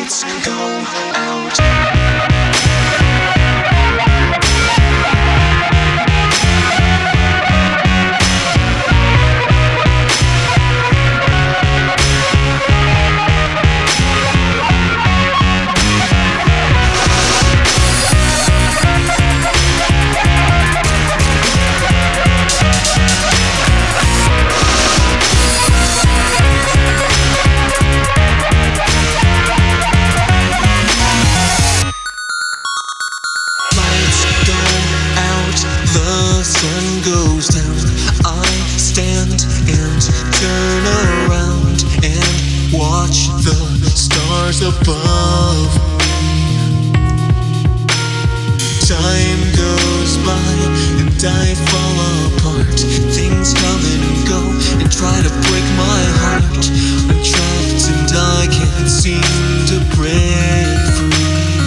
Lights go out. The sun goes down. I stand and turn around and watch the stars above. Time goes by and I fall apart. Things come and go and try to break my heart. I'm trapped and I can't seem to break free.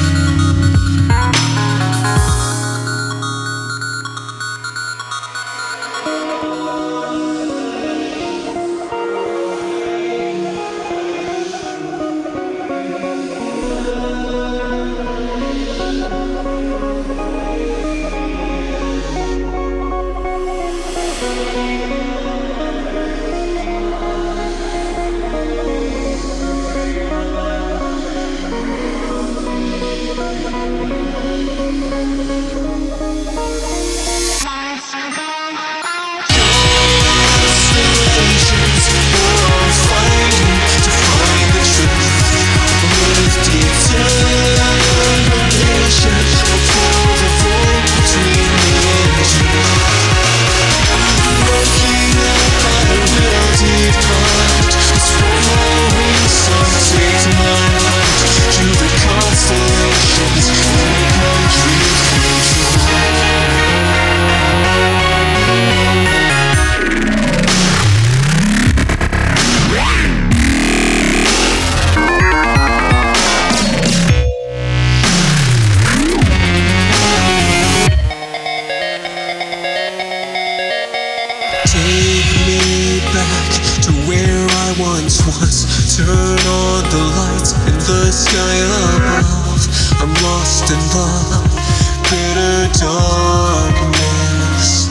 Take me back to where I once was. Turn on the lights in the sky above. I'm lost in love, bitter darkness.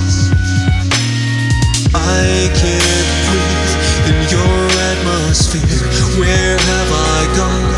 I can't breathe in your atmosphere. Where have I gone?